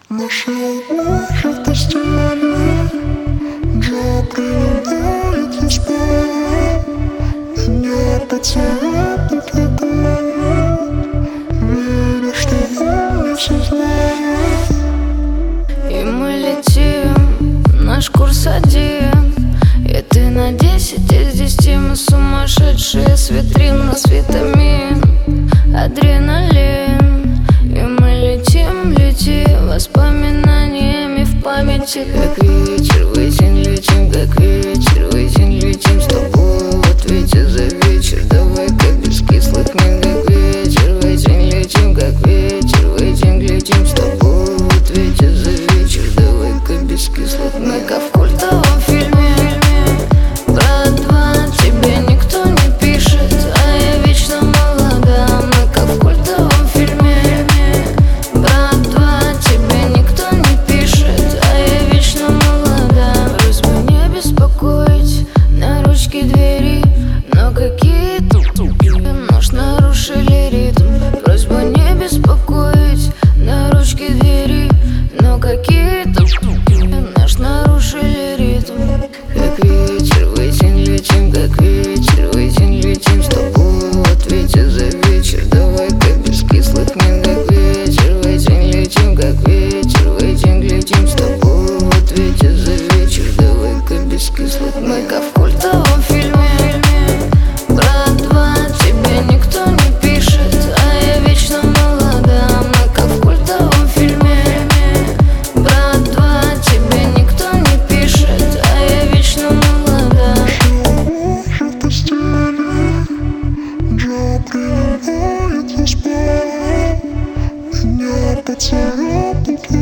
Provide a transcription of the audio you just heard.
Наши обмахи в постели, Джо принимает весь пол. Меня поцелует этот момент, веря, что он не все знает. И мы летим, наш курс один, и ты на 10 из 10. Мы сумасшедшие, с витрин нас витамин, адреналин. И мы летим, летим воспоминаниями в памяти. Как ветер в осень летим, как ветер в осень летим с тобой. В ответе за вечер, давай-ка без кислых мин. Как ветер в осень летим, как ветер в осень летим с тобой. В ответе за вечер, давай-ка без кислых мин. Мы как в культовом фильме «Брат 2», тебе никто не пишет, а я вечно молода. Мы как в культовом фильме «Брат 2», тебе никто не пишет, а я вечно молода. Просьба не беспокоить на ручке двери, но какие тупые нож нарушили ритм. Просьба не беспокоить на ручке двери, но какие тупые нож нарушили ритм. Как ветер в осень летим, как ветер в осень летим с тобой. В ответе за вечер, давай-ка без кислых мин. Как ветер в осень летим, как ветер в осень летим с тобой. В ответе за вечер, давай-ка без кислых мин. Мы как в культовом фильме «Брат 2», тебе никто не пишет, а я вечно молода. Мы как в культовом фильме «Брат 2», тебе никто не пишет, а я вечно молода. Наши обмахи в постели, Джо принимает весь пол. Меня поцелует